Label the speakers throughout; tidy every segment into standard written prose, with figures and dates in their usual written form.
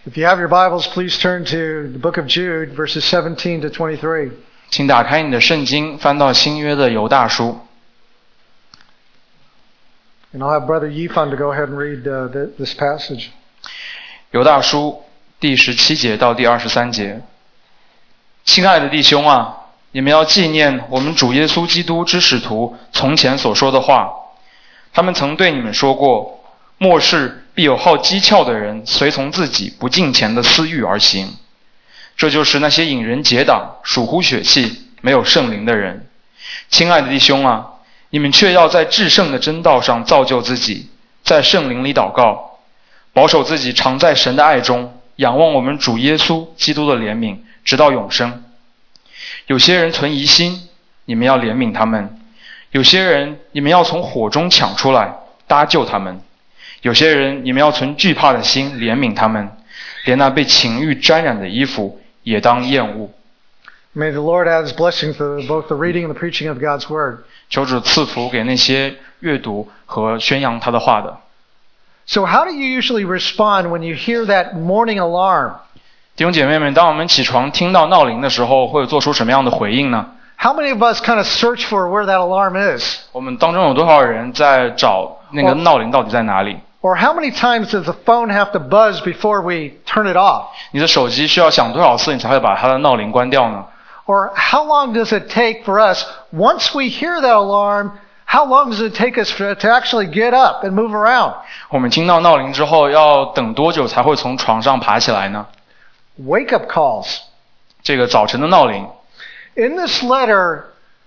Speaker 1: If you have your Bibles, please turn to the book of Jude, verses 17 to 23.
Speaker 2: 请打开你的圣经，翻到新约的犹大书。
Speaker 1: And I'll have Brother Yifan to go ahead and read this passage.
Speaker 2: 犹大书第17节到第23节。亲爱的弟兄啊，你们要纪念我们主耶稣基督之使徒从前所说的话。他们曾对你们说过，末世必有好讥诮的人随从自己不敬虔的私欲而行。这就是那些引人结党、属乎血气、没有圣灵的人。亲爱的弟兄啊，你们却要在至圣的真道上造就自己，在圣灵里祷告，保守自己常在神的爱中，仰望我们主耶稣基督的怜悯，直到永生。有些人存疑心，你们要怜悯他们；有些人你们要从火中抢出来，搭救他们；有些人你们要存惧怕的心怜悯他们，连那被情欲沾染的衣服也当厌恶。
Speaker 1: May the Lord add His blessing to both the reading and the preaching of God's Word.
Speaker 2: 求主赐福给那些阅读和宣扬他的话的。
Speaker 1: So how do you usually respond when you hear that morning alarm?
Speaker 2: 弟兄姐妹们，当我们起床听到闹铃的时候，会做出什么样的回应呢？
Speaker 1: How many of us kind of search for where that alarm is?
Speaker 2: 我们当中有多少人在找那个闹铃到底在哪里？
Speaker 1: Or how many times does the phone have to buzz before we turn it off?
Speaker 2: 你的手机需要响多少次你才会把它的闹铃关掉呢？
Speaker 1: Or how long does it take for us, once we hear that alarm, how long does it take us to actually get up and move around?
Speaker 2: 我们听到闹铃之后要等多久才会从床上爬起来呢？
Speaker 1: Wake up calls.
Speaker 2: 这个早晨的闹铃。
Speaker 1: In this letter,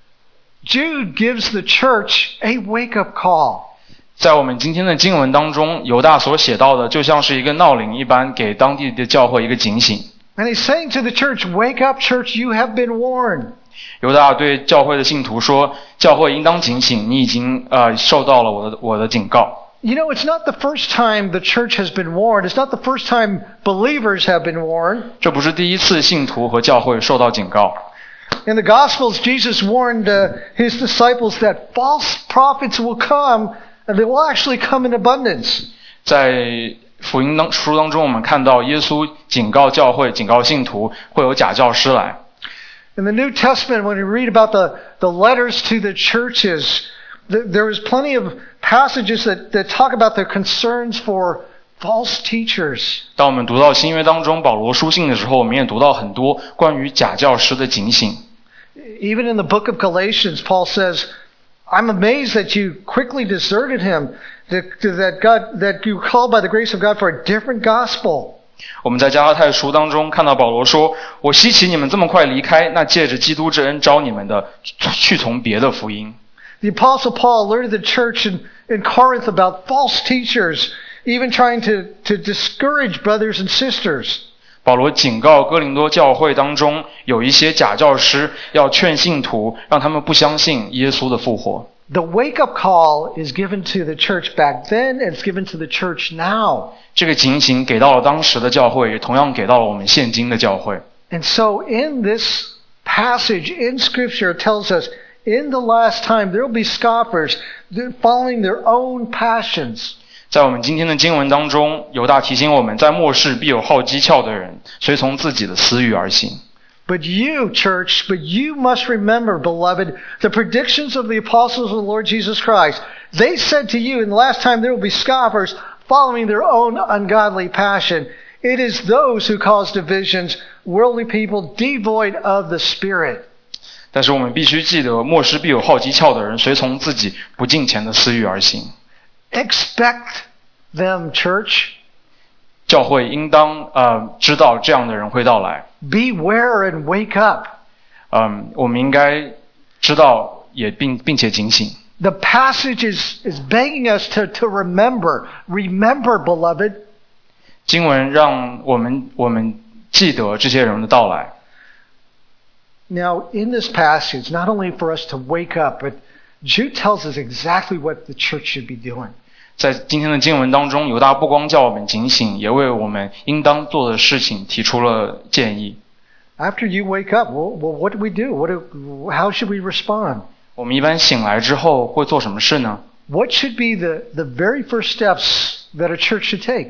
Speaker 1: Jude gives the church a wake-up call.
Speaker 2: 在我们今天的经文当中，犹大所写到的就像是一个闹铃一般，给当地的教会一个警醒。
Speaker 1: And he's saying to the church, wake up, church, you have been warned.
Speaker 2: 犹大对教会的信徒说，教会应当警醒，你已经受到了我的警告。
Speaker 1: You know, it's not the first time the church has been warned. It's not the first time believers have been warned.
Speaker 2: 这不是第一次信徒和教会受到警告。
Speaker 1: In the Gospels, Jesus warned his disciples that false prophets will come, and they will actually come in abundance.
Speaker 2: 在福音书当中，我们看到耶稣警告教会、警告信徒会有假教师来。
Speaker 1: In the New Testament, when we read about the letters to the churches, there is plenty of passages that talk about their concerns for false teachers.
Speaker 2: 当我们读到新约当中保罗书信的时候，我们也读到很多关于假教师的警醒。
Speaker 1: Even in the book of Galatians, Paul says, I'm amazed that you quickly deserted him, that you called by the grace of God for a different gospel.
Speaker 2: 我们在加拉太书当中看到保罗说，我稀奇你们这么快离开那借着基督之恩招你们的，去从别的福音。
Speaker 1: The Apostle Paul alerted the church in Corinth about false teachers, even trying to discourage brothers and sisters.
Speaker 2: 保罗警告哥林多教会当中有一些假教师，要劝信徒让他们不相信耶稣的复活。
Speaker 1: The wake-up call is given to the church back then, and it's given to the church now.
Speaker 2: 这个警醒给到了当时的教会，也同样给到了我们现今的教会。
Speaker 1: And so in this passage in Scripture, it tells us, in the last time there will be scoffers following their own passions.
Speaker 2: 在我们今天的经文当中，犹大提醒我们，在末世必有好讥诮的人，随从自己的私欲而行。
Speaker 1: But you, church, must remember, beloved, the predictions of the apostles of the Lord Jesus Christ. They said to you, in the last time there will be scoffers following their own ungodly passion. It is those who cause divisions, worldly people devoid of the Spirit.
Speaker 2: 但是我们必须记得，末世必有好讥诮的人，随从自己不敬虔的私欲而行。
Speaker 1: Expect them, church.
Speaker 2: 教会应当知道这样的人会到来。
Speaker 1: Beware and wake up.
Speaker 2: 我们应该知道也并且警醒。
Speaker 1: The passage is begging us to remember, beloved.
Speaker 2: 经文让我们记得这些人的到来。
Speaker 1: Now, in this passage, not only for us to wake up, but Jude tells us exactly what the church should be doing.
Speaker 2: 在今天的经文当中，犹大不光叫我们警醒，也为我们应当做的事情提出了建议。
Speaker 1: After you wake up, well, what do we do? How should we respond?
Speaker 2: 我们一般醒来之后会做什么事呢？
Speaker 1: What should be the very first steps that a church should take?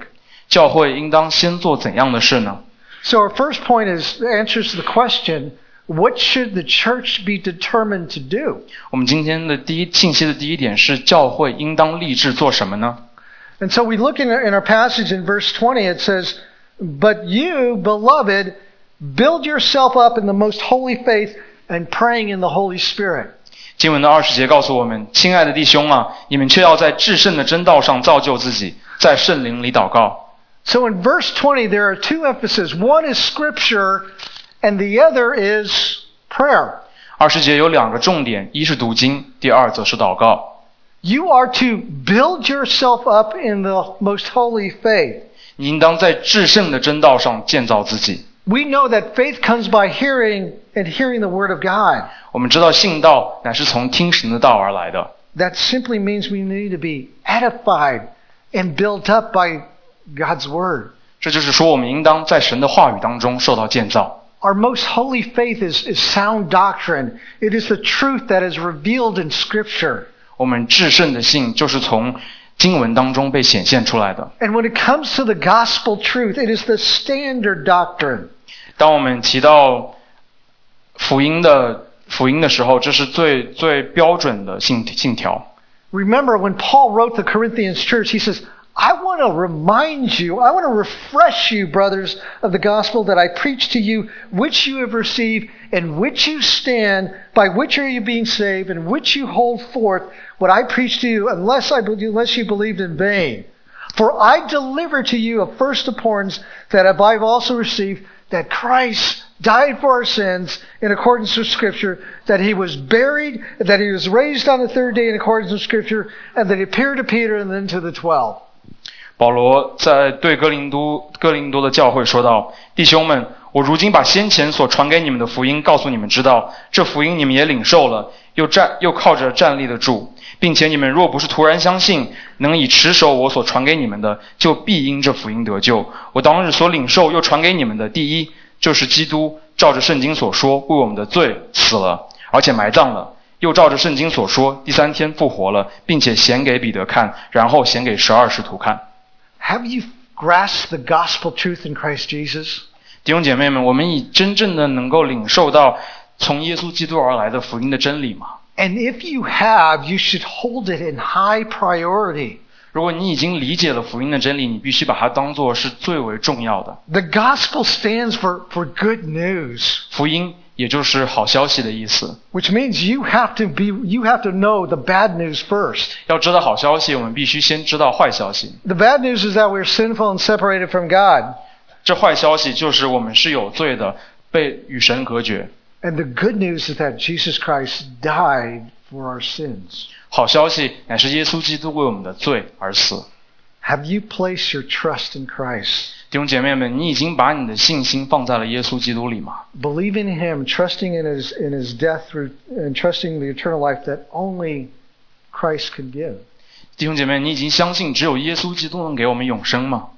Speaker 2: 教会应当先做怎样的事呢？
Speaker 1: So our first point answers the question, what should the church be determined to do?
Speaker 2: 我们今天的信息的第一点是教会应当立志做什么呢？
Speaker 1: And so we look in our passage in verse 20, it says, But you, beloved, build yourself up in the most holy faith and praying in the Holy Spirit.
Speaker 2: 经文的20节告诉我们，亲爱的弟兄啊，你们却要在至圣的真道上造就自己，在圣灵里祷告。
Speaker 1: So in verse 20, there are two emphases. One is Scripture, and the other is prayer.
Speaker 2: 20节有2个重点，一是读经，第二则是祷告。
Speaker 1: You are to build yourself up in the most holy faith.
Speaker 2: 你应当在至圣的真道上建造自己。
Speaker 1: We know that faith comes by hearing and hearing the Word of God.
Speaker 2: 我们知道信道乃是从听神的道而来的。
Speaker 1: That simply means we need to be edified and built up by God's Word.
Speaker 2: 这就是说，我们应当在神的话语当中受到建造。
Speaker 1: Our most holy faith is sound doctrine. It is the truth that is revealed in Scripture.
Speaker 2: 我们至圣的信就是从经文当中被显现出来的。
Speaker 1: And when it comes to the gospel truth, it is the standard doctrine.
Speaker 2: 当我们提到福音的时候，这是最标准的信条。
Speaker 1: Remember when Paul wrote the Corinthians church, he says, I want to remind you, I want to refresh you, brothers, of the gospel that I preached to you, which you have received, in which you stand, by which are you being saved, and which you hold forth, what I preached to you, unless you believed in vain. For I delivered to you of first importance that I've also received, that Christ died for our sins in accordance with Scripture, that He was buried, that He was raised on the third day in accordance with Scripture, and that He appeared to Peter and then to the 12.
Speaker 2: 保罗在对哥林多的教会说道：弟兄们，我如今把先前所传给你们的福音告诉你们知道，这福音你们也领受了，又靠着站立得住，并且你们若不是突然相信，能以持守我所传给你们的，就必因这福音得救。我当日所领受又传给你们的，第一就是基督照着圣经所说为我们的罪死了，而且埋葬了，又照着圣经所说第3天复活了，并且显给彼得看，然后显给12使徒看。
Speaker 1: Have you grasped the gospel truth in Christ Jesus?
Speaker 2: 弟兄姐妹们，我们已真正的能够领受到从耶稣基督而来的福音的真理吗？
Speaker 1: And if you have, you should hold it in high priority.
Speaker 2: 如果你已经理解了福音的真理，你必须把它当作是最为重要的。
Speaker 1: The gospel stands for good news,
Speaker 2: 福音也就是好消息的意思。
Speaker 1: which means you have to know the bad news first.
Speaker 2: 要知道好消息，我们必须先知道坏消息。
Speaker 1: The bad news is that we're sinful and separated from God.
Speaker 2: 这坏消息就是我们是有罪的，被与神隔绝。
Speaker 1: And the good news is that Jesus Christ died for our sins.
Speaker 2: 好消息乃是耶稣基督为我们的罪而死。
Speaker 1: Have you placed your trust in Christ?
Speaker 2: 弟兄姐妹们，你已经把你的信心放在了耶稣基督里吗？
Speaker 1: Believing in Him, trusting in His death, and trusting the eternal life that only Christ can give.
Speaker 2: 弟兄姐妹，你已经相信只有耶稣基督能给我们永生吗？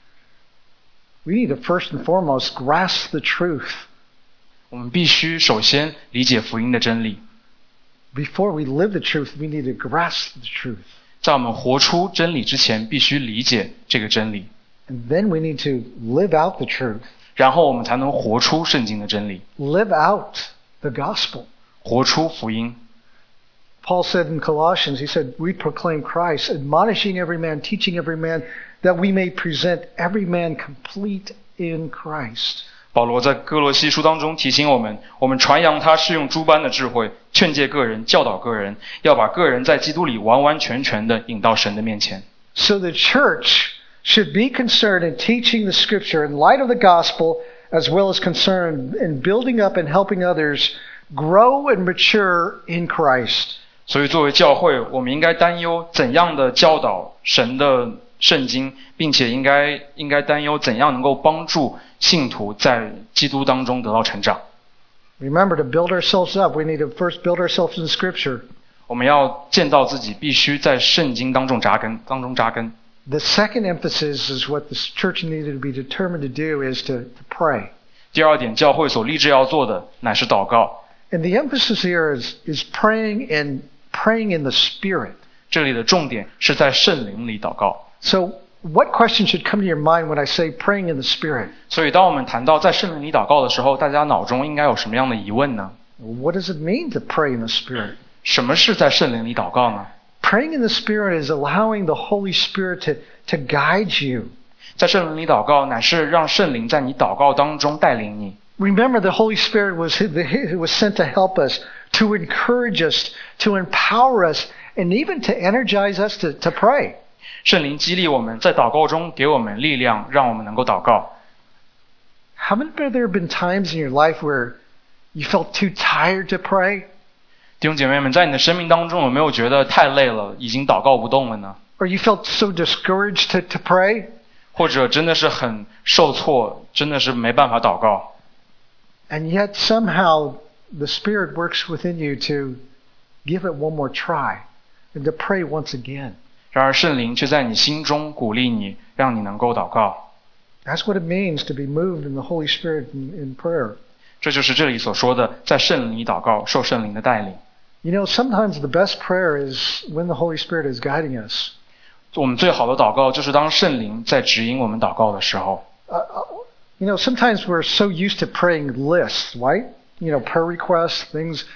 Speaker 1: We need to first and foremost grasp the truth.
Speaker 2: 我们必须首先理解福音的真理。
Speaker 1: Before we live the truth, we need to grasp the truth.
Speaker 2: 在我们活出真理之前，必须理解这个真理，
Speaker 1: And then we need to live out the truth.
Speaker 2: 然后我们才能活出圣经的真理，
Speaker 1: Live out the gospel.
Speaker 2: 活出福音。
Speaker 1: Paul said in Colossians, he said, we proclaim Christ, admonishing every man, teaching every man, that we may present every man complete in Christ.
Speaker 2: 保罗在哥罗西书当中提醒我们传扬他是用诸般的智慧，劝诫个人，教导个人，要把个人在基督里完完全全的引到神的面前。
Speaker 1: So the church should be concerned in teaching the Scripture in light of the gospel, as well as concerned in building up and helping others grow and mature in Christ.
Speaker 2: 所以作为教会，我们应该担忧怎样的教导神的圣经，并且应该担忧怎样能够帮助信徒在基督当中得到成长。
Speaker 1: Remember, to build ourselves up, we need to first build ourselves in Scripture.
Speaker 2: 我们要建造自己，必须在圣经当中扎根。
Speaker 1: The second emphasis is what the church needed to be determined to do is to pray.
Speaker 2: 第二点，教会所立志要做的乃是祷告。
Speaker 1: And the emphasis here is praying in the Spirit.
Speaker 2: 这里的重点是在圣灵里祷告。
Speaker 1: So what question should come to your mind when I say praying in the Spirit?
Speaker 2: 所以当我们谈到在圣灵里祷告的时候，大家脑中应该有什么样的疑问呢？
Speaker 1: What does it mean to pray in the Spirit?
Speaker 2: 什么是在圣灵里祷告呢？
Speaker 1: Praying in the Spirit is allowing the Holy Spirit to guide you.
Speaker 2: 在圣灵里祷告，乃是让圣灵在你祷告当中带领你。
Speaker 1: Remember, the Holy Spirit was sent to help us, to encourage us, to empower us, and even to energize us to pray.
Speaker 2: 圣灵激励我们，在祷告中给我们力量，让我们能够祷告。
Speaker 1: Haven't there been times in your life where you felt too tired to pray?
Speaker 2: 弟兄姐妹们，在你的生命当中有没有觉得太累了，已经祷告不动了呢？
Speaker 1: Or you felt so discouraged to pray?
Speaker 2: 或者真的是很受挫，真的是没办法祷告。
Speaker 1: And yet somehow the Spirit works within you to give it one more try and to pray once again.
Speaker 2: 然而圣灵却在你心中鼓励你，让你能够祷告。
Speaker 1: That's what it means to be moved in the Holy Spirit in prayer.
Speaker 2: 这就是这里所说的，在圣灵里祷告，受圣灵的带领。
Speaker 1: You know, sometimes the best prayer is when the Holy Spirit is guiding us.
Speaker 2: 我们最好的祷告就是当圣灵在指引我们祷告的时候。
Speaker 1: You know, sometimes we're so used to praying lists, right? You know, prayer requests, things,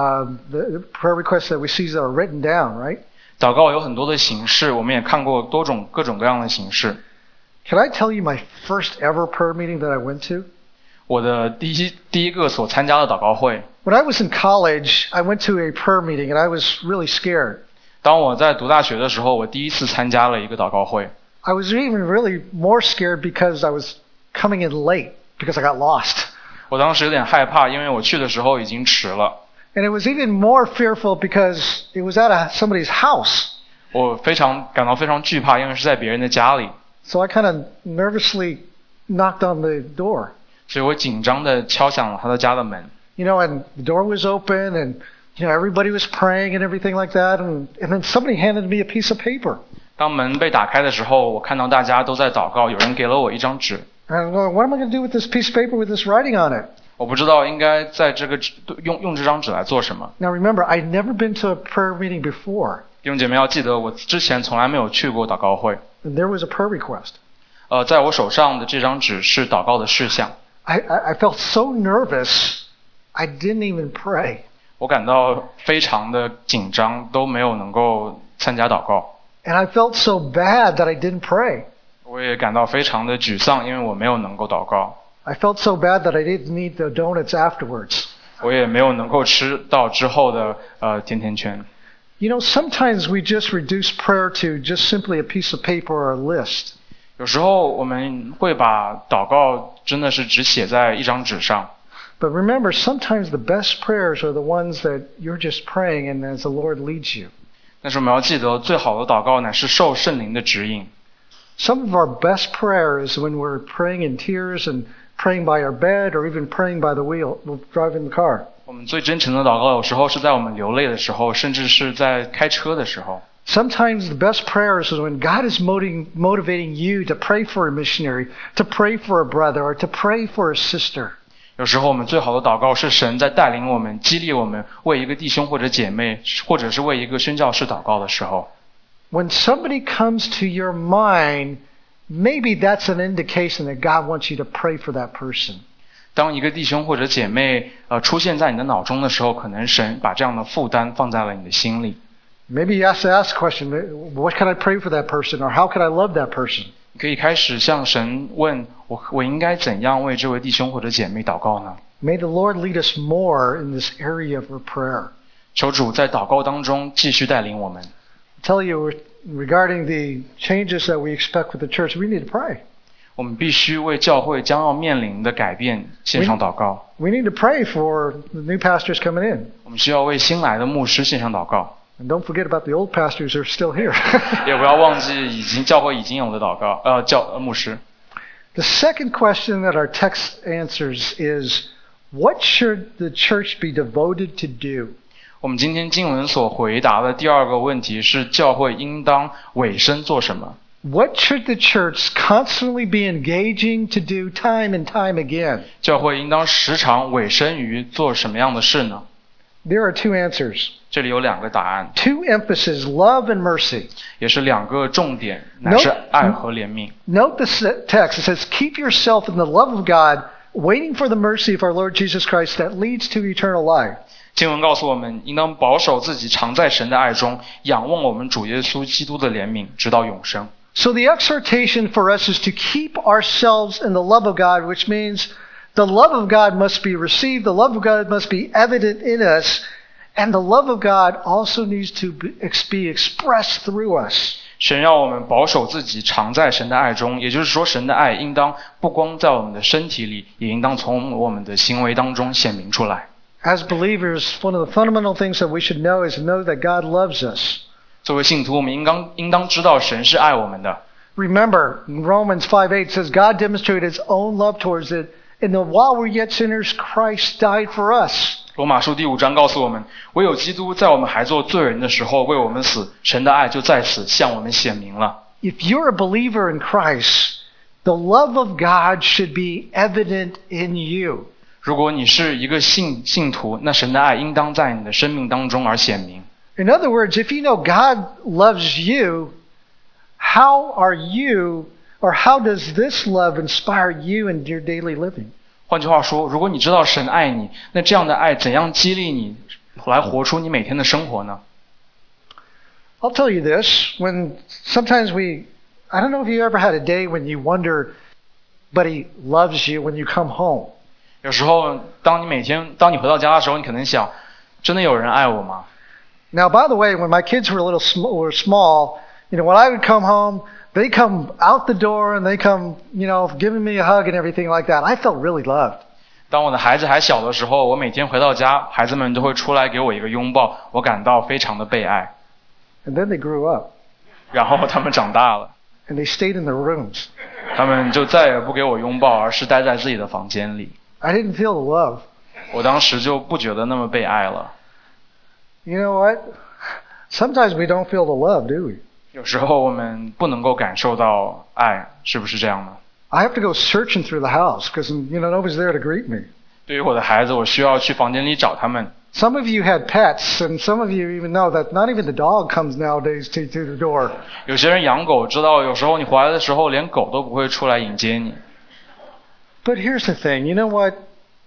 Speaker 1: the prayer requests that we see that are written down, right?
Speaker 2: 祷告有很多的形式，我们也看过各种各样的形式。
Speaker 1: Can I tell you my first ever prayer meeting that I went to?
Speaker 2: 我的第一个所参加的祷告会。
Speaker 1: When I was in college, I went to a prayer meeting and I was really scared.
Speaker 2: 当我在读大学的时候，我第一次参加了一个祷告会。
Speaker 1: I was even really more scared because I was coming in late because I got lost.
Speaker 2: 我当时有点害怕，因为我去的时候已经迟了。
Speaker 1: And it was even more fearful because it was at somebody's house.
Speaker 2: 我感到非常惧怕，因为是在别人的家里。
Speaker 1: So I kind of nervously knocked on the door.
Speaker 2: 所以我紧张地敲响了他的家的门。
Speaker 1: You know, and the door was open and, you know, everybody was praying and everything like that. And then somebody handed me a piece of paper.
Speaker 2: 当门被打开的时候，我看到大家都在祷告，有人给了我一张纸。
Speaker 1: And I'm going, what am I going to do with this piece of paper with this writing on it?
Speaker 2: 我不知道应该在这个用这张纸来做什么。
Speaker 1: Now remember, I'd never been to a prayer meeting before.
Speaker 2: 弟兄姐妹要记得，我之前从来没有去过祷告会。
Speaker 1: And there was a prayer request.
Speaker 2: 在我手上的这张纸是祷告的事项。
Speaker 1: I felt so nervous, I didn't even pray.
Speaker 2: 我感到非常的紧张，都没有能够参加祷告。
Speaker 1: And I felt so bad that I didn't pray.
Speaker 2: 我也感到非常的沮丧，因为我没有能够祷告。
Speaker 1: I felt so bad that I didn't eat the donuts afterwards.
Speaker 2: 我也没有能够吃到之后的甜甜圈。
Speaker 1: You know, sometimes we just reduce prayer to just simply a piece of paper or a list.
Speaker 2: 有时候我们会把祷告真的是只写在一张纸上。
Speaker 1: But remember, sometimes the best prayers are the ones that you're just praying and as the Lord leads you.
Speaker 2: 但是我们要记得，最好的祷告乃是受圣灵的指引。
Speaker 1: Some of our best prayers when we're praying in tears and praying by our bed or even praying by the wheel, driving the car.
Speaker 2: 我们最真诚的祷告，有时候是在我们流泪的时候，甚至是在开车的时候。
Speaker 1: Sometimes the best prayers is when God is motivating you to pray for a missionary, to pray for a brother, or to pray for a sister.
Speaker 2: 有时候我们最好的祷告是神在带领我们，激励我们为一个弟兄或者姐妹，或者是为一个宣教士祷告的时候。
Speaker 1: When somebody comes to your mind, maybe that's an indication that God wants you to pray for that person.
Speaker 2: 当一个弟兄或者姐妹出现在你的脑中的时候，可能神把这样的负担放在了你的心里。
Speaker 1: Maybe you have to ask the question, what can I pray for that person, or how can I love that person?
Speaker 2: 你可以开始向神问，我应该怎样为这位弟兄或者姐妹祷告呢？
Speaker 1: May the Lord lead us more in this area of prayer.
Speaker 2: 求主在祷告当中继续带领我们。
Speaker 1: I tell you, regarding the changes that we expect with the church, we need to pray.
Speaker 2: 我们必须为教会将要面临的改变献上祷告。
Speaker 1: We need to pray for the new pastors coming in.
Speaker 2: 我们需要为新来的牧师献上祷告。
Speaker 1: And don't forget about the old pastors who are still here.
Speaker 2: 也不要忘记教会已经有的祷告牧师。
Speaker 1: The second question that our text answers is, what should the church be devoted to do?
Speaker 2: 我们今天经文所回答的第二个问题是，教会应当委身做什么？
Speaker 1: What should the church constantly be engaging to do time and time again?
Speaker 2: 教会应当时常委身于做什么样的事呢？
Speaker 1: There are two answers.
Speaker 2: 这里有2个答案，
Speaker 1: Two emphases, love and mercy.
Speaker 2: 也是2个重点，乃是爱和怜悯。
Speaker 1: Note this text. It says, keep yourself in the love of God, waiting for the mercy of our Lord Jesus Christ that leads to eternal life.
Speaker 2: 经文告诉我们，应当保守自己，常在神的爱中，仰望我们主耶稣基督的怜悯，直到永生。
Speaker 1: So the exhortation for us is to keep ourselves in the love of God, which means the love of God must be received, the love of God must be evident in us, and the love of God also needs to be expressed through us.
Speaker 2: 神让我们保守自己，常在神的爱中，也就是说，神的爱应当不光在我们的身体里，也应当从我们的行为当中显明出来。
Speaker 1: As believers, one of the fundamental things that we should know is to know that God loves us.
Speaker 2: 作为信徒，我们应当知道神是爱我们的。
Speaker 1: Remember, in Romans 5:8 says, God demonstrated His own love towards it, in that while we're yet sinners, Christ died for us.
Speaker 2: 罗马书第5章告诉我们，唯有基督在我们还做罪人的时候为我们死，神的爱就在此向我们显明了。
Speaker 1: If you're a believer in Christ, the love of God should be evident in you.
Speaker 2: 如果你是一个信徒，那神的爱应当在你的生命当中而显明。
Speaker 1: In other words, if you know God loves you, how are you, or how does this love inspire you in your daily living?
Speaker 2: 换句话说，如果你知道神爱你，那这样的爱怎样激励你来活出你每天的生活呢？
Speaker 1: I'll tell you this, when sometimes I don't know if you ever had a day when you wonder, but He loves you when you come home.
Speaker 2: 有时候，当你回到家的时候，你可能想，真的有人爱我吗？
Speaker 1: Now, by the way, when my kids were small, when I would come home, they come out the door and they come, giving me a hug and everything like that. I felt really loved.
Speaker 2: 当我的孩子还小的时候，我每天回到家，孩子们都会出来给我一个拥抱，我感到非常的被爱。
Speaker 1: And then they grew up.
Speaker 2: 然后他们长大了，
Speaker 1: And they stayed in their rooms.
Speaker 2: 他们就再也不给我拥抱，而是待在自己的房间里。
Speaker 1: I didn't feel the love.
Speaker 2: 我当时就不觉得那么被爱了。
Speaker 1: You know what? Sometimes we don't feel the love, do we?
Speaker 2: 有时候我们不能够感受到爱，是不是这样呢？
Speaker 1: I have to go searching through the house because, nobody's there to greet me.
Speaker 2: 对于我的孩子，我需要去房间里找他们。
Speaker 1: Some of you had pets, and some of you even know that not even the dog comes nowadays to the door.
Speaker 2: 有些人养狗，知道有时候你回来的时候，连狗都不会出来迎接你。
Speaker 1: But here's the thing, you know what?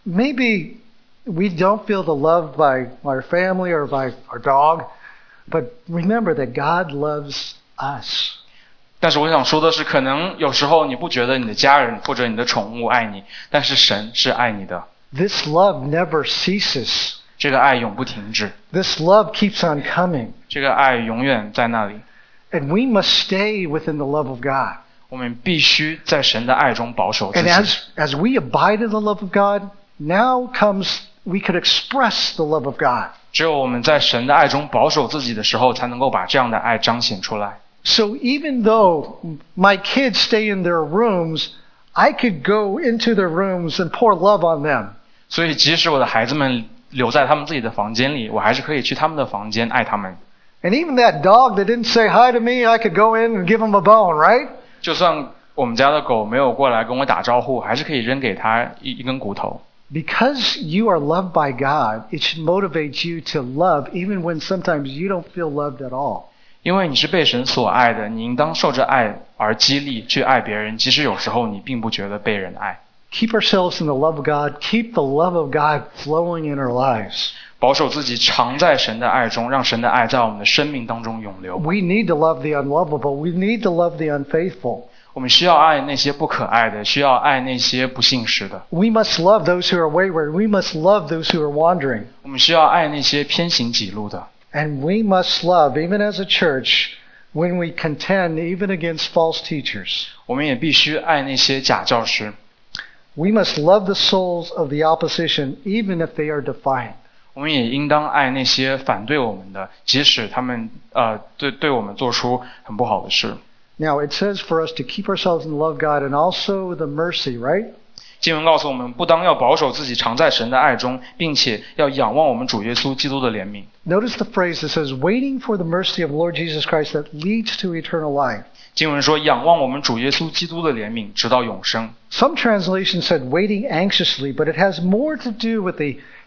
Speaker 1: Maybe we don't feel the love by our family or by our dog, but remember that God loves us.
Speaker 2: 但是我想说的是，可能有时候你不觉得你的家人或者你的宠物爱你，但是神是爱你的。
Speaker 1: This love never ceases.
Speaker 2: 这个爱永不停止，
Speaker 1: This love keeps on coming.
Speaker 2: 这个爱永远在那里。
Speaker 1: And we must stay within the love of God.
Speaker 2: 我们必须在神的爱中保守自
Speaker 1: And
Speaker 2: 己。
Speaker 1: as we abide in the love of God, now comes we could express the love of God.
Speaker 2: 只有我们在神的爱中保守自己的时候，才能够把这样的爱彰显出来。
Speaker 1: So even though my kids stay in their rooms, I could go into their rooms and pour love on them.
Speaker 2: 所以即使我的孩子们留在他们自己的房间里，我还是可以去他们的房间爱他们。
Speaker 1: And even that dog that didn't say hi to me, I could go in and give him a bone, right?
Speaker 2: 就算我们家的狗没有过来跟我打招呼，还是可以扔给它一根骨头。
Speaker 1: Because you are loved by God, it should motivate you to love even when sometimes you don't feel loved at all.
Speaker 2: 因为你是被神所爱的，你应当受着爱而激励去爱别人，即使有时候你并不觉得被人爱。
Speaker 1: Keep ourselves in the love of God. Keep the love of God flowing in our lives.
Speaker 2: 保守自己常在神的爱中，让神的爱在我们的生命当中涌流。
Speaker 1: We need to love the unlovable. We need to love the unfaithful.
Speaker 2: 我们需要爱那些不可爱的，需要爱那些不信实的。
Speaker 1: We must love those who are wayward. We must love those who are wandering.
Speaker 2: 我们需要爱那些偏行己路的。
Speaker 1: And we must love, even as a church, when we contend even against false teachers.
Speaker 2: 我们也必须爱那些假教师。
Speaker 1: We must love the souls of the opposition, even if they are defiant.
Speaker 2: 我们也应当爱那些反对我们的，即使他们对我们做出很不好的事。
Speaker 1: Now, it says for us to keep ourselves in the love of God and also the mercy, right?
Speaker 2: 经文告诉我们，不当要保守自己常在神的爱中，并且要仰望我们主耶稣基督的怜悯。
Speaker 1: Notice the phrase that says, waiting for the mercy of Lord Jesus Christ that leads to eternal life.
Speaker 2: 经文说，仰望我们主耶稣基督的怜憫，直到永生。
Speaker 1: Some translations said waiting anxiously, but it has more to do with the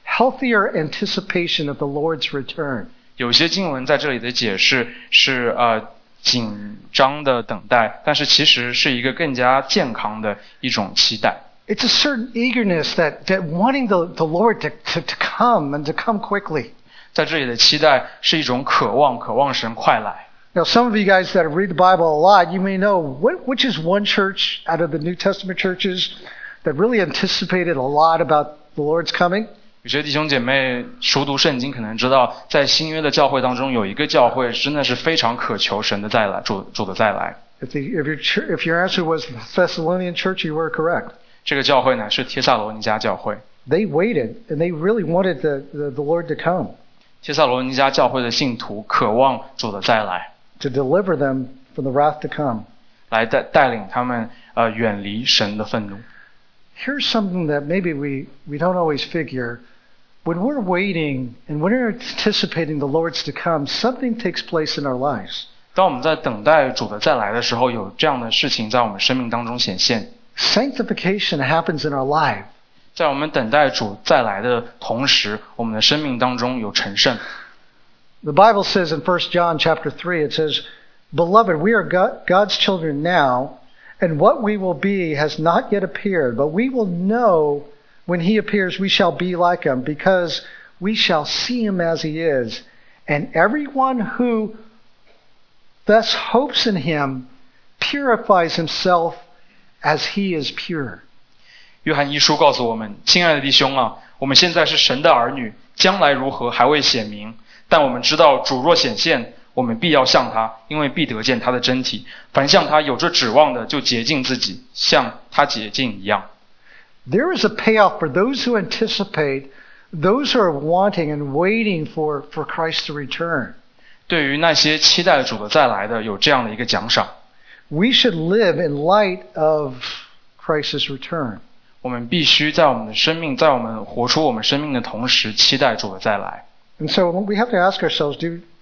Speaker 1: healthier anticipation of the Lord's return.
Speaker 2: 有些经文在这里的解释是紧张的等待，但是其实是一个更加健康的一种期待。
Speaker 1: It's a certain eagerness that wanting the Lord to come and to come quickly.
Speaker 2: 在这里的期待是一种渴望神快来。
Speaker 1: Now, some of you guys that read the Bible a lot, you may know which is one church out of the New Testament churches that really anticipated a lot about the Lord's coming.
Speaker 2: 有些弟兄姐妹熟读圣经，可能知道，在新约的教会当中，有一个教会真的是非常渴求神的再来，主的再来。
Speaker 1: If your answer was the Thessalonian church, you were correct.
Speaker 2: 这个教会呢是帖撒罗尼迦教会。
Speaker 1: They waited, and they really wanted the Lord to come.
Speaker 2: 帖撒罗尼迦教会的信徒渴望主的再来，
Speaker 1: to deliver them from the wrath to come.
Speaker 2: 来带领他们远离神的愤怒。
Speaker 1: Here's something that maybe we don't always figure. When we're waiting and when we're anticipating the Lord's to come, something takes place in our lives.
Speaker 2: 当我们在等待主的再来的时候，有这样的事情在我们生命当中显现。
Speaker 1: Sanctification happens in our life.
Speaker 2: 在我们等待主再来的同时，我们的生命当中有成圣。
Speaker 1: The Bible says in 1 John chapter 3, it says, Beloved, we are God's children now, and what we will be has not yet appeared, but we will know when he appears we shall be like him, because we shall see him as he is. And everyone who thus hopes in him purifies himself as he is pure.
Speaker 2: 约翰一书告诉我们，亲爱的弟兄啊，我们现在是神的儿女，将来如何还未显明，但我们知道主若显现，我们必要像他，因为必得见他的真体。凡向他有着指望的，就洁净自己，像他洁净一样。
Speaker 1: There is a payoff for those who anticipate, those who are wanting and waiting for Christ to return.
Speaker 2: 对于那些期待主的再来的，有这样的一个奖赏。
Speaker 1: We should live in light of Christ's return.
Speaker 2: 我们必须在我们的生命，在我们活出我们生命的同时，期待主的再来。
Speaker 1: And so we have to ask ourselves,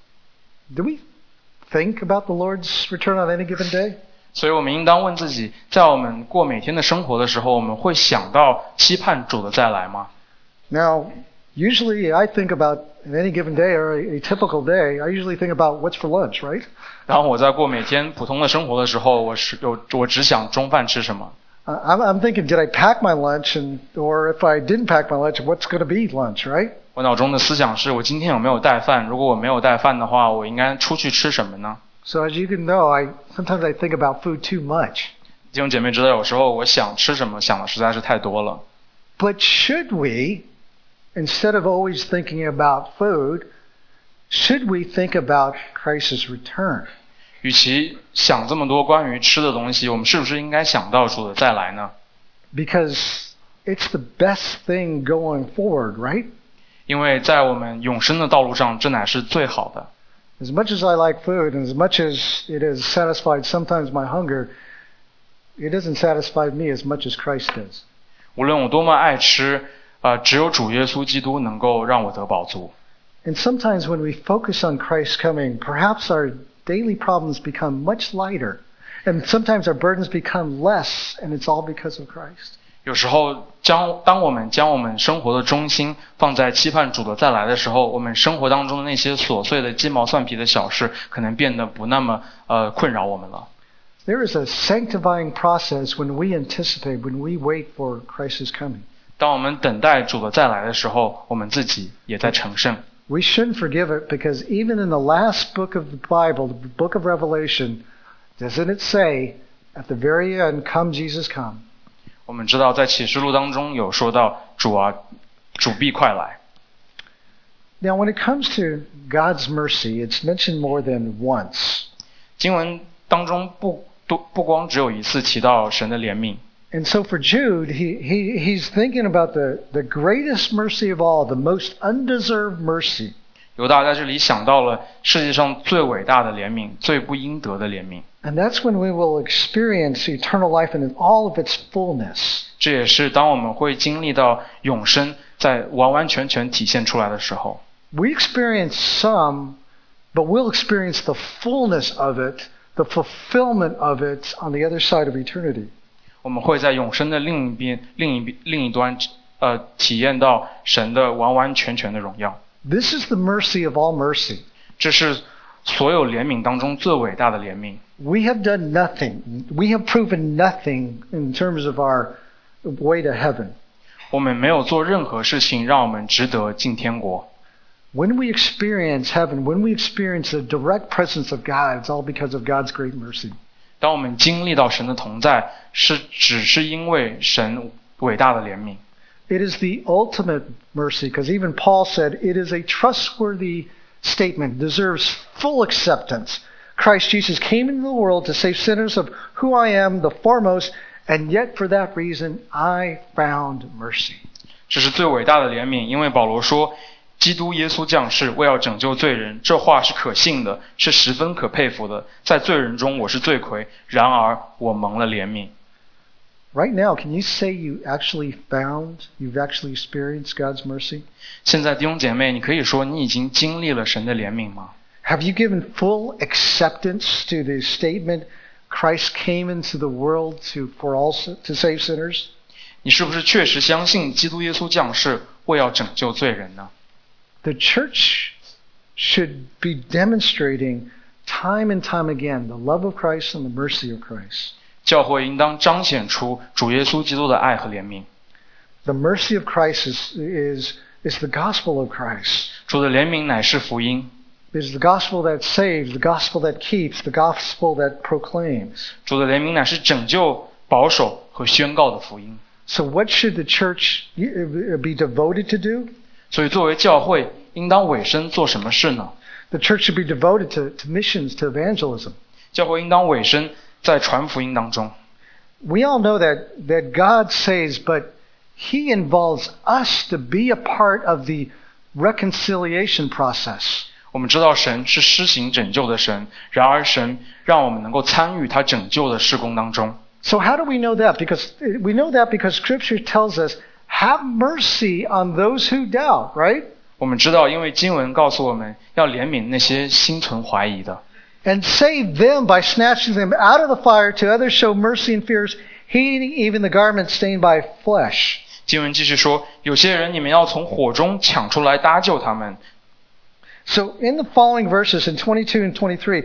Speaker 1: do we think about the Lord's return on any given day?
Speaker 2: 所以我们应当问自己，在我们过每天的生活的时候，我们会想到期盼主的再来吗？
Speaker 1: Now, usually I think about in any given day or a typical day, I usually think about what's for lunch, right?
Speaker 2: 然后我在过每天普通的生活的时候，我只想中饭吃什么。
Speaker 1: I'm thinking, did I pack my lunch, or if I didn't pack my lunch, what's going to be lunch, right?
Speaker 2: 我脑中的思想是我今天有没有带饭？如果我没有带饭的话，我应该出去吃什么呢？
Speaker 1: So as you can know, sometimes I think about food too much.
Speaker 2: 弟兄姐妹知道，有时候我想吃什么想的实在是太多了。
Speaker 1: But should we, instead of always thinking about food, should we think about Christ's return?
Speaker 2: 与其想这么多关于吃的东西，我们是不是应该想到主的再来呢？
Speaker 1: Because it's the best thing going forward, right?
Speaker 2: 因为在我们永生的道路上，这乃是最好的。
Speaker 1: As much as I like food, and as much as it has satisfied sometimes my hunger, it doesn't satisfy me as much as Christ does.
Speaker 2: 无论我多么爱吃，只有主耶稣基督能够让我得饱足。
Speaker 1: And sometimes when we focus on Christ's coming, perhaps our daily problems become much lighter. And sometimes our burdens become less, and it's all because of Christ.
Speaker 2: 有时候当我们将我们生活的中心放在期盼主的再来的时候，我们生活当中的那些琐碎的鸡毛蒜皮的小事，可能变得不那么困扰我们了。
Speaker 1: There is a sanctifying process when we anticipate, when we wait for Christ's coming.
Speaker 2: 当我们等待主的再来的时候，我们自己也在成圣。
Speaker 1: We shouldn't forgive it, because even in the last book of the Bible, the book of Revelation, doesn't it say, at the very end, come Jesus, come?
Speaker 2: 我们知道在启示录当中有说到主必快来。
Speaker 1: Now, when it comes to God's mercy, it's mentioned more than once.
Speaker 2: 经文当中不光只有一次提到神的怜悯。
Speaker 1: And so for Jude, he's thinking about the greatest mercy of all, the most undeserved mercy.
Speaker 2: 犹大在这里想到了世界上最伟大的怜悯，最不应得的怜悯。
Speaker 1: And that's when we will experience eternal life in all of its fullness.
Speaker 2: 这也是当我们会经历到永生在完完全全体现出来的时候。
Speaker 1: We experience some, but we'll experience the fullness of it, the fulfillment of it on the other side of eternity.
Speaker 2: 我们会在永生的另一端体验到神的完完全全的荣耀。
Speaker 1: This is the mercy of all mercy.
Speaker 2: 这是所有怜悯当中最伟大的怜悯。
Speaker 1: We have done nothing. We have proven nothing in terms of our way to heaven.
Speaker 2: 我们没有做任何事情让我们值得进天国。
Speaker 1: When we experience heaven, when we experience the direct presence of God, it's all because of God's great mercy.
Speaker 2: 当我们经历到神的同在，只是因为神伟大的怜悯。
Speaker 1: It is the ultimate mercy, because even Paul said it is a trustworthy statement, deserves full acceptance. Christ Jesus came into the world to save sinners, of who I am the foremost, and yet for that reason I found mercy.
Speaker 2: 这是最伟大的怜悯，因为保罗说，基督耶稣降世，为要拯救罪人，这话是可信的，是十分可佩服的。在罪人中我是罪魁，然而我蒙了怜悯。
Speaker 1: Right now, can you say you've actually experienced God's mercy?
Speaker 2: 现在弟兄姐妹，你可以说你已经经历了神的怜悯吗？
Speaker 1: Have you given full acceptance to the statement, Christ came into the world to save sinners?
Speaker 2: 你是不是确实相信基督耶稣降世，为要拯救罪人呢？
Speaker 1: The church should be demonstrating time and time again the love of Christ and the mercy of Christ.
Speaker 2: 教会应当彰显出主耶稣基督的爱和怜悯。
Speaker 1: The mercy of Christ is the gospel of Christ.
Speaker 2: 主的怜悯乃是福音。
Speaker 1: It is the gospel that saves, the gospel that keeps, the gospel that proclaims.
Speaker 2: 主的怜悯乃是拯救、保守和宣告的福音。
Speaker 1: So what should the church be devoted to do?
Speaker 2: 所以作为教会，应当委身做什么事呢？
Speaker 1: The church should be devoted to missions, to evangelism.
Speaker 2: 教会应当委身在传福音当中。
Speaker 1: We all know that God saves, but He involves us to be a part of the reconciliation process.
Speaker 2: 我们知道神是施行拯救的神，然而神让我们能够参与他拯救的事工当中。
Speaker 1: So how do we know that? We know that because Scripture tells us, have mercy on those who doubt, right?
Speaker 2: 我们知道，因为经文告诉我们要怜悯那些心存怀疑的，
Speaker 1: And save them by snatching them out of the fire. To others show mercy and fears, heeding even the garment stained by flesh.
Speaker 2: 经文继续说，有些人你们要从火中抢出来搭救他们。
Speaker 1: So in the following verses in 22 and 23,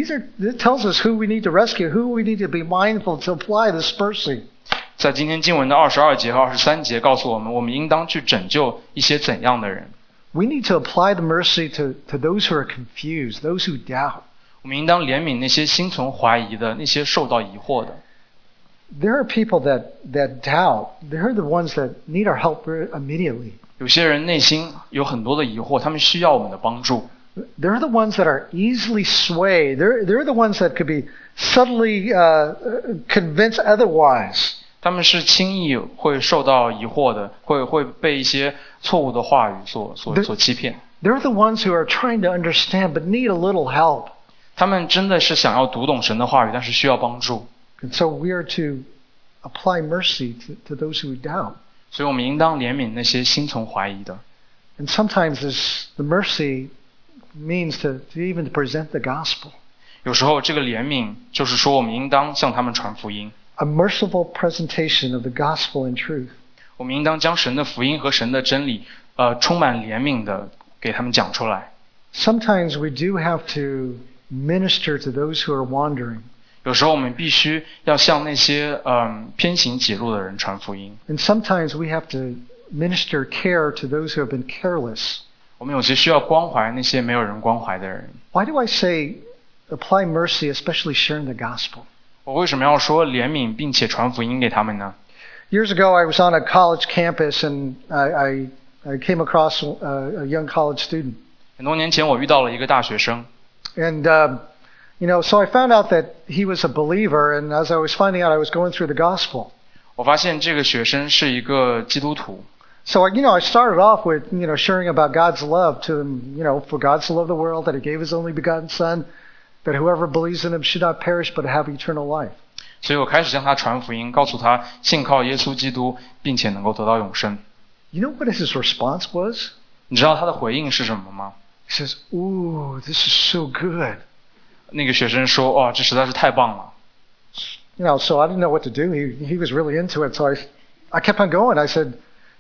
Speaker 1: it tells us who we need to rescue, who we need to be mindful to apply this mercy.
Speaker 2: 在今天经文的22节和23节告诉我们，我们应当去拯救一些怎样的人。
Speaker 1: We need to apply the mercy to those who are confused, those who doubt.
Speaker 2: 我们应当怜悯那些心存怀疑的，那些受到疑惑的。
Speaker 1: There are people that doubt. They're the ones that need our help immediately.
Speaker 2: 有些人内心有很多的疑惑，他们需要我们的帮助。
Speaker 1: They're the ones that are easily swayed. They're the ones that could be subtly convinced otherwise.
Speaker 2: 他们是轻易会受到疑惑的，会被一些错误的话语所欺骗。
Speaker 1: They're the ones who are trying to understand but need a little help.
Speaker 2: 他们真的是想要读懂神的话语，但是需要帮助。
Speaker 1: And so we are to apply mercy to those who doubt.
Speaker 2: 所以我们应当怜悯那些心存怀疑的。
Speaker 1: And sometimes the mercy means to even to present the gospel.
Speaker 2: 有时候这个怜悯就是说，我们应当向他们传福音。
Speaker 1: A merciful presentation of the gospel and truth.
Speaker 2: 我们应当将神的福音和神的真理，充满怜悯的给他们讲出来。
Speaker 1: Sometimes we do have to minister to those who are wandering.
Speaker 2: 有时候我们必须要向那些偏行己路的人传福音。
Speaker 1: And sometimes we have to minister care to those who have been careless.
Speaker 2: 我们有些需要关怀那些没有人关怀的人。
Speaker 1: Why do I say apply mercy, especially sharing the gospel?
Speaker 2: 我为什么要说怜悯并且传福音给他们呢？
Speaker 1: Years ago, I was on a college campus and I came across a young college student.
Speaker 2: 很多年前我遇到了一个大学生，
Speaker 1: And, so I found out that he was a believer, and as I was finding out, I was going through the gospel.
Speaker 2: 我发现这个学生是一个基督徒。
Speaker 1: So, I started off with, sharing about God's love to him, for God so loved the world that he gave his only begotten Son, that whoever believes in him should not perish but have eternal life.
Speaker 2: 所以我开始向他传福音，告诉他信靠耶稣基督，并且能够得到永生。
Speaker 1: You know what his response was?
Speaker 2: 你知道他的回应是什么吗？
Speaker 1: He says, "Ooh, this is so good."
Speaker 2: 那个学生说：“哇，这实在是太棒了。”
Speaker 1: So I didn't know what to do. He was really into it, so I kept on going. I said,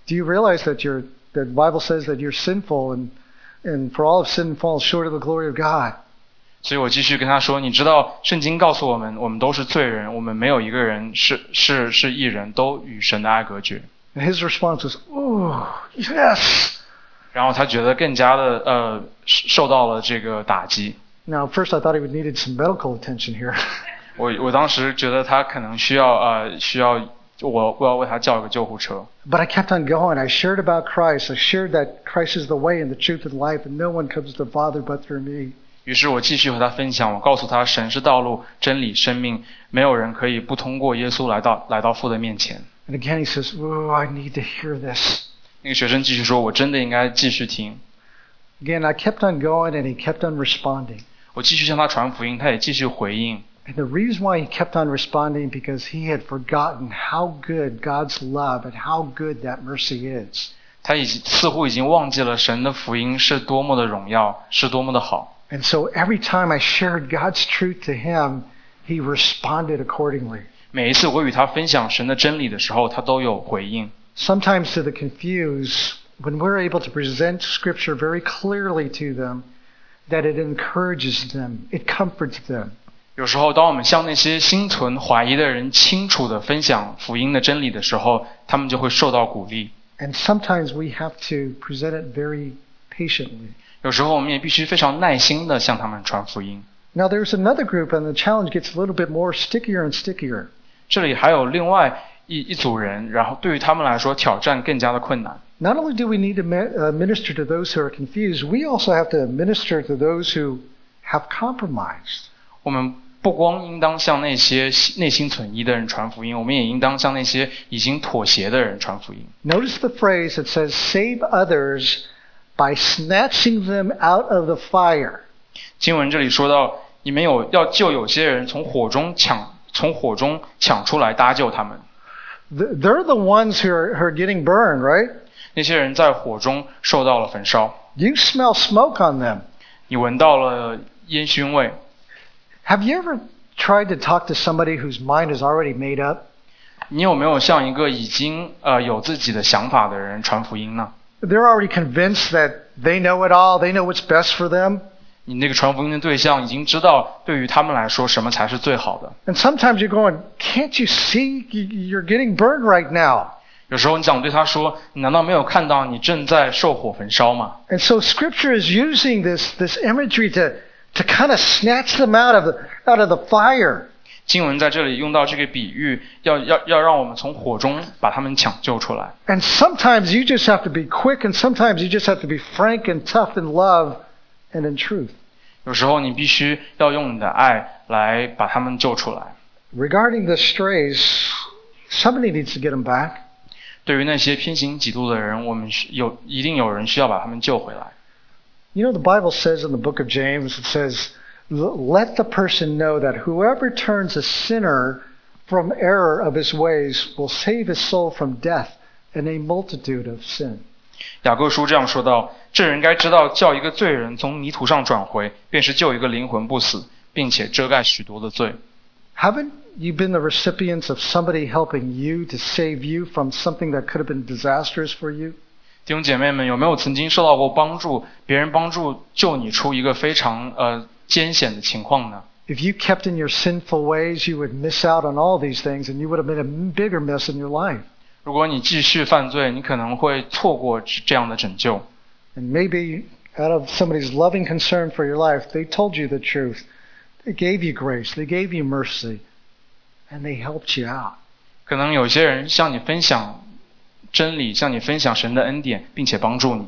Speaker 1: Do you realize that the Bible says that you're sinful and for all of sin falls short of the glory of God?
Speaker 2: 所以我继续跟他说，你知道圣经告诉我们，我们都是罪人，我们没有一个人是义人，都与神的爱隔绝。
Speaker 1: And his response was, "Oh, yes."
Speaker 2: 然后他觉得更加的受到了这个打击。
Speaker 1: Now, at first I thought he would needed some medical attention here.
Speaker 2: 我当时觉得他可能需要我要为他叫一个救护车。
Speaker 1: But I kept on going. I shared about Christ. I shared that Christ is the way and the truth and life, and no one comes to the Father but through me.
Speaker 2: 于是我继续和他分享，我告诉他神是道路、真理、生命，没有人可以不通过耶稣来到父的面前。
Speaker 1: And again he says, "Oh, I need to hear this."
Speaker 2: 那个学生继续说，我真的应该继续听。
Speaker 1: Again, I kept on going, and he kept on responding.
Speaker 2: 我继续向他传福音，他也继续回应。
Speaker 1: And the reason why he kept on responding because he had forgotten how good God's love and how good that mercy is.
Speaker 2: 他似乎已经忘记了神的福音是多么的荣耀，是多么的好。
Speaker 1: And so every time I shared God's truth to him, he responded accordingly.
Speaker 2: 每一次我与他分享神的真理的时候，他都有回应。
Speaker 1: Sometimes to the confused, when we're able to present Scripture very clearly to them, that it encourages them, it comforts them.
Speaker 2: 有时候，当我们向那些心存怀疑的人清楚地分享福音的真理的时候，他们就会受到鼓励。
Speaker 1: And sometimes we have to present it very patiently.
Speaker 2: 有时候我们也必须非常耐心地向他们传福音。
Speaker 1: Now there's another group, and the challenge gets a little bit more stickier and stickier.
Speaker 2: 这里还有另外一组人，然后对于他们来说挑战更加的困难。
Speaker 1: Not only do we need to minister to those who are confused, we also have to minister to those who have compromised.
Speaker 2: 我们不光应当向那些内心存疑的人传福音，我们也应当向那些已经妥协的人传福音。
Speaker 1: Notice the phrase that says, "Save others by snatching them out of the fire."
Speaker 2: 经文这里说到，你们要救有些人从火中抢出来搭救他们。
Speaker 1: They're the ones who are getting burned, right?
Speaker 2: 那些人在火中受到了焚烧。
Speaker 1: You smell smoke on them.
Speaker 2: 你闻到了烟熏味。
Speaker 1: Have you ever tried to talk to somebody whose mind is already made up?
Speaker 2: 你有没有向一个已经有自己的想法的人传福音呢？
Speaker 1: They're already convinced that they know it all, they know what's best for them.
Speaker 2: 你那个传福音的对象已经知道对于他们来说什么才是最好的。
Speaker 1: And sometimes you're going, "Can't you see you're getting burned right now?"
Speaker 2: 有时候你想对他说，你难道没有看到你正在受火焚烧吗？
Speaker 1: And so Scripture is using this imagery to kind of snatch them out of the fire.
Speaker 2: 经文在这里用到这个比喻，要让我们从火中把他们抢救出来。
Speaker 1: And sometimes you just have to be quick, and sometimes you just have to be frank and tough in love and in truth.
Speaker 2: 有时候你必须要用你的爱来把他们救出来。
Speaker 1: Regarding the strays, somebody needs to get them back.
Speaker 2: 对于那些偏行己路的人，我们一定有人需要把他们救回来。
Speaker 1: You know, the Bible says in the book of James, it says, "Let the person know that whoever turns a sinner from error of his ways will save his soul from death and a multitude of sin."
Speaker 2: 雅各书这样说道：这人该知道，叫一个罪人从泥土上转回，便是救一个灵魂不死，并且遮盖许多的罪。
Speaker 1: Haven't you been the recipients of somebody helping you to save you from something that could have been disastrous for you?
Speaker 2: 弟兄姐妹们，有没有曾经受到过帮助，别人帮助救你出一个非常艰险的情况呢？
Speaker 1: If you kept in your sinful ways, you would miss out on all these things, and you would have made a bigger mess in your life.
Speaker 2: 如果你继续犯罪，你可能会错过这样的拯救。
Speaker 1: And maybe out of somebody's loving concern for your life, they told you the truth. They gave you grace. They gave you mercy. And they helped you out.
Speaker 2: 可能有些人向你分享真理，向你分享神的恩典，并且帮助你。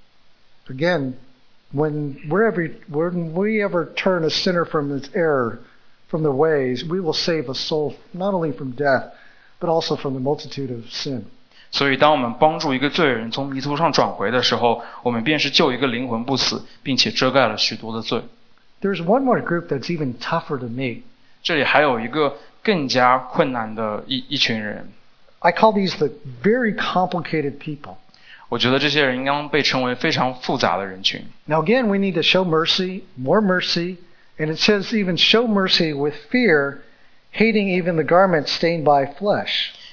Speaker 1: Again, when we ever turn a sinner from his error, from their ways, we will save a soul not only from death, but also from the multitude of sin.
Speaker 2: 所以当我们帮助一个罪人从迷途上转回的时候，我们便是救一个灵魂不死，并且遮盖了许多的罪。
Speaker 1: There's one more group that's even tougher to meet.
Speaker 2: 这里还有一个更加困难的一群人。
Speaker 1: I call these the very complicated people.
Speaker 2: 我觉得这些人应当被称为非常复杂的人群。
Speaker 1: Now again, we need to show mercy, more mercy, and it says even show mercy with fear, hating even the garment stained by flesh.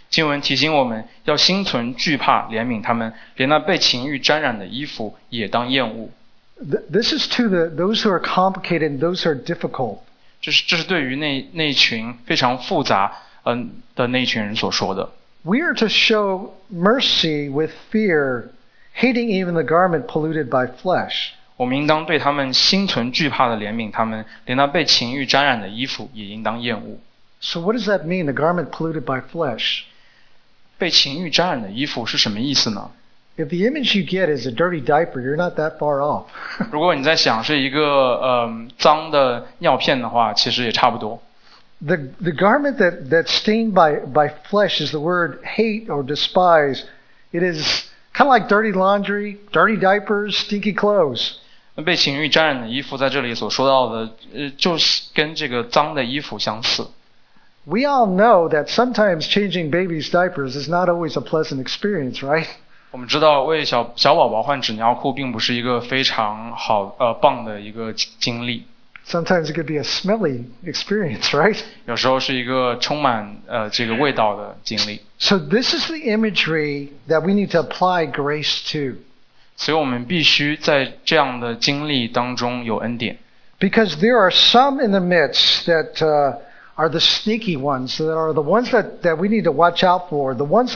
Speaker 2: 经文提醒我们要心存惧怕，怜悯他们，连那被情欲沾染的衣服也当厌恶。
Speaker 1: This is to those who are complicated and those who are difficult.
Speaker 2: 这是对于那群非常复杂的那群人所说的。
Speaker 1: We are to show mercy with fear, hating even the garment polluted by flesh.
Speaker 2: 我们应当对他们心存惧怕的怜悯他们，连那被情欲沾染的衣服也应当厌恶。
Speaker 1: So what does that mean, the garment polluted by flesh?
Speaker 2: 被情欲沾染的衣服是什么意思呢？
Speaker 1: If the image you get is a dirty diaper, you're not that far off.
Speaker 2: 如果你在想是一个脏的尿片的话，其实也差不多。
Speaker 1: The garment that's stained by flesh is the word hate or despise. It is kind of like dirty laundry, dirty diapers, stinky clothes.
Speaker 2: 被情欲沾染的衣服在这里所说到的，就是跟这个脏的衣服相似。
Speaker 1: We all know that sometimes changing babies' diapers is not always a pleasant experience, right?
Speaker 2: 我们知道为小宝宝换纸尿裤并不是一个非常棒的一个经历。
Speaker 1: Sometimes it could be a smelly experience, right?
Speaker 2: 有时候是一个充满这个味道的经历。
Speaker 1: So this is the imagery that we need to apply grace to.
Speaker 2: 所以我们必须在这样的经历当中有恩典。
Speaker 1: Because there are some in the midst that are the sneaky ones, that are the ones that we need to watch out for, the ones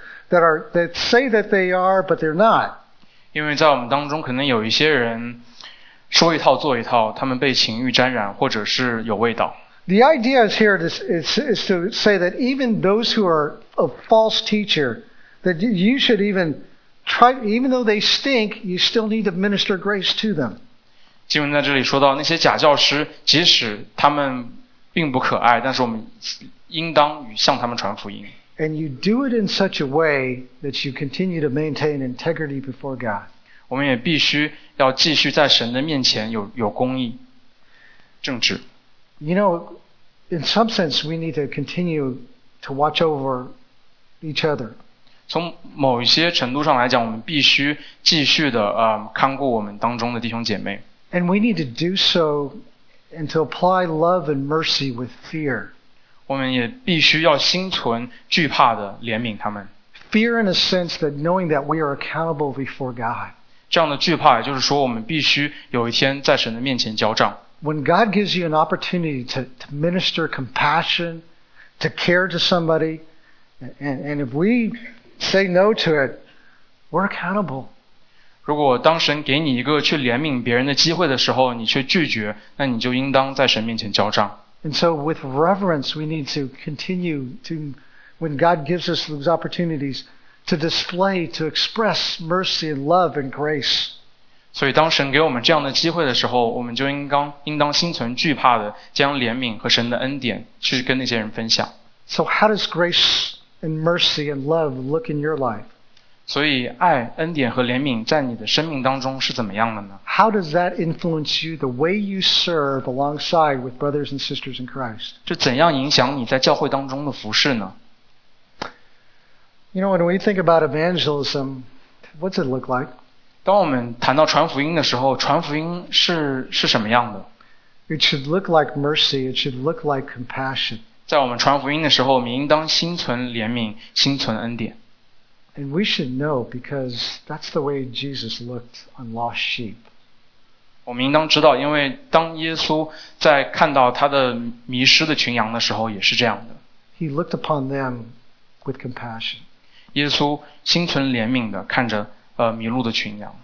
Speaker 1: that say that they are, but they're not.
Speaker 2: 因为在我们当中可能有一些人说一套做一套，他们被情欲沾染，或者是有味道。
Speaker 1: The idea is here is to say that even those who are a false teacher, that you should even try, even though they stink, you still need to minister grace to them.
Speaker 2: 经文在这里说到，那些假教师，即使他们并不可爱，但是我们应当向他们传福音。
Speaker 1: And you do it in such a way that you continue to maintain integrity before God.
Speaker 2: 我们也必须要继续在神的面前有公义、正直。
Speaker 1: You know, in some sense, we need to continue to watch over each other.
Speaker 2: 从某一些程度上来讲，我们必须继续的看顾我们当中的弟兄姐妹。
Speaker 1: And we need to do so and to apply love and mercy with fear.
Speaker 2: 我们也必须要心存惧怕的怜悯他们。
Speaker 1: Fear in a sense that knowing that we are accountable before God.
Speaker 2: 这样的惧怕，也就是说，我们必须有一天在神的面前交账。
Speaker 1: When God gives you an opportunity to minister compassion, to care to somebody, and if we say no to it, we're accountable.
Speaker 2: 如果当神给你一个去怜悯别人的机会的时候，你却拒绝，那你就应当在神面前交账。
Speaker 1: And so with reverence, we need to continue to, when God gives us those opportunities, to display, to express mercy and love and grace.
Speaker 2: 所以当神给我们这样的机会的时候，我们就应当心存惧怕的，将怜悯和神的恩典去跟那些人分享。
Speaker 1: So how does grace and mercy and love look in your life?
Speaker 2: 所以爱、恩典和怜悯在你的生命当中是怎么样的呢？
Speaker 1: How does that influence you, the way you serve alongside with brothers and sisters in Christ?
Speaker 2: 这怎样影响你在教会当中的服事呢？
Speaker 1: You know, when we think about evangelism, what's it look like?
Speaker 2: 当我们谈到传福音的时候，传福音是什么样的？
Speaker 1: It should look like mercy. It should look like compassion.
Speaker 2: 在我们传福音的时候，我们应当心存怜悯，心存恩典。
Speaker 1: And we should know because that's the way Jesus looked on lost sheep.
Speaker 2: 我们应当知道，因为当耶稣在看到他的迷失的群羊的时候，也是这样的。
Speaker 1: He looked upon them with compassion.
Speaker 2: 耶稣心存怜悯的看着迷路的群羊。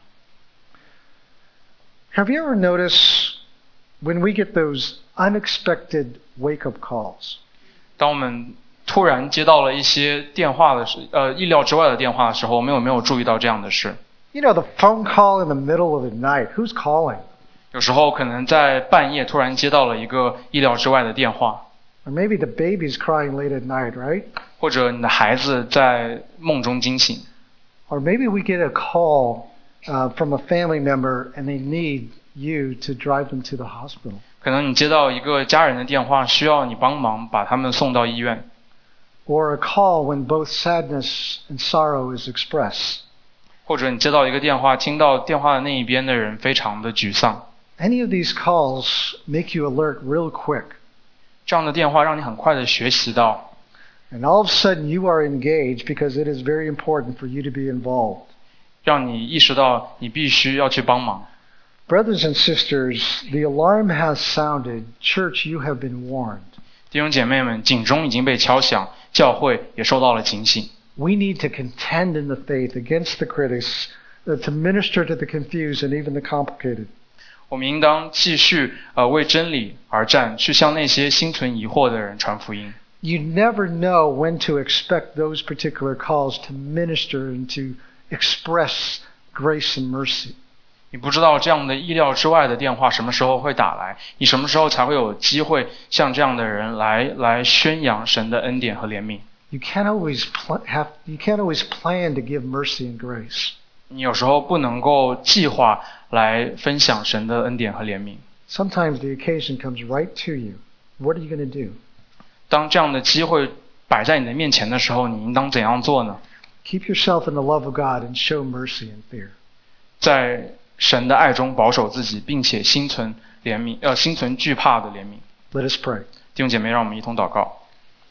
Speaker 1: Have you ever noticed when we get those unexpected wake-up calls?
Speaker 2: 当我们突然接到了一些电话的意料之外的电话的时候，我们有没有注意到这样的事？
Speaker 1: You know, the phone call in the middle of the night. Who's calling?
Speaker 2: 有时候可能在半夜突然接到了一个意料之外的电话，
Speaker 1: Or maybe the baby's crying late at night, right?
Speaker 2: 或者你的孩子在梦中惊醒，
Speaker 1: Or maybe we get a call from a family member and they need you to drive them to the hospital.
Speaker 2: 可能你接到一个家人的电话，需要你帮忙把他们送到医院。
Speaker 1: Or a call when both sadness and sorrow is expressed.
Speaker 2: 或者你接到一个电话，听到电话的那一边的人非常的沮丧。
Speaker 1: Any of these calls make you alert real quick.
Speaker 2: 这样的电话让你很快的学习到。
Speaker 1: And all of a sudden you are engaged because it is very important for you to be involved.
Speaker 2: 让你意识到你必须要去帮忙。
Speaker 1: Brothers and sisters, the alarm has sounded. Church, you have been warned.
Speaker 2: 弟兄姐妹们，警钟已经被敲响，教会也受到了警醒。
Speaker 1: We need to contend in the faith against the critics, to minister to the confused and even the complicated.
Speaker 2: 我们应当继续为真理而战，去向那些心存疑惑的人传福音。
Speaker 1: You never know when to expect those particular calls to minister and to express grace and mercy.
Speaker 2: 你不知道这样的意料之外的电话什么时候会打来，你什么时候才会有机会像这样的人来宣扬神的恩典和怜悯。
Speaker 1: You can't always plan to give mercy and grace.
Speaker 2: 你有时候不能够计划来分享神的恩典和怜悯。
Speaker 1: Sometimes the occasion comes right to you. What are you going to do?
Speaker 2: 当这样的机会摆在你的面前的时候，你应当怎样做呢？
Speaker 1: Keep yourself in the love of God and show mercy and fear.
Speaker 2: 在神的爱中保守自己，并且心存惧怕的怜悯。
Speaker 1: Let us pray.
Speaker 2: 弟兄姐妹，让我们一同祷告。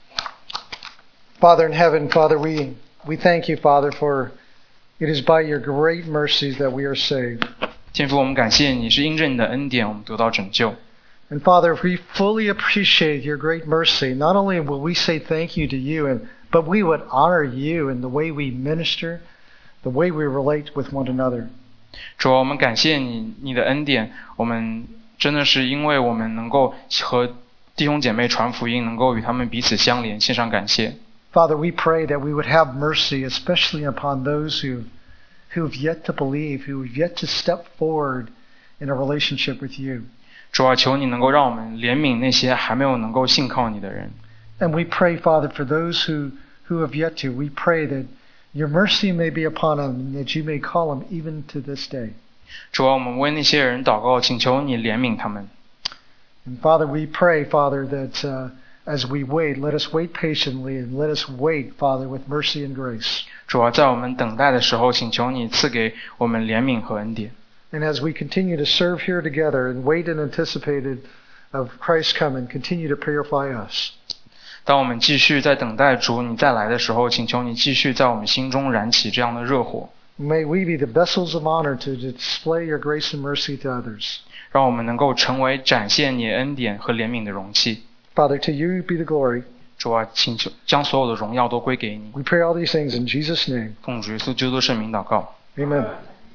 Speaker 1: Father in heaven, Father, we thank you, Father, for it is by your great mercies that we are saved.
Speaker 2: 天父，我们感谢你，是因着你的恩典，我们得到拯救。
Speaker 1: And Father, if we fully appreciate your great mercy, not only will we say thank you to you, but we would honor you in the way we minister, the way we relate with one another.
Speaker 2: 主啊，我们感谢你的恩典，我们真的是因为我们能够和弟兄姐妹传福音，能够与他们彼此相连，献上感谢。
Speaker 1: Father, we pray that we would have mercy, especially upon those who have yet to believe, who have yet to step forward in a relationship with you.
Speaker 2: 主啊，求你能够让我们怜悯那些还没有能够信靠你的人。
Speaker 1: And we pray, Father, for those who have yet to, we pray that your mercy may be upon them, and that you may call them even to this day.
Speaker 2: 主啊，我们为那些人祷告，请求你怜悯他们。
Speaker 1: And Father, we pray, Father, that as we wait, let us wait patiently, and let us wait, Father, with mercy and grace.
Speaker 2: 主啊，在我们等待的时候，请求你赐给我们怜悯和恩典。
Speaker 1: And as we continue to serve here together and wait in anticipation of Christ's coming, continue to purify us.
Speaker 2: 当我们继续在等待主你再来的时候，请求你继续在我们心中燃起这样的热火。
Speaker 1: May we be the vessels of honor to display your grace and mercy to others.
Speaker 2: 让我们能够成为展现你恩典和怜悯的容器。
Speaker 1: Father, to you be the glory.
Speaker 2: 主啊，请求将所有的荣耀都归给你。
Speaker 1: We pray all these things in Jesus' name.
Speaker 2: 奉主耶稣基督圣名祷告。
Speaker 1: Amen.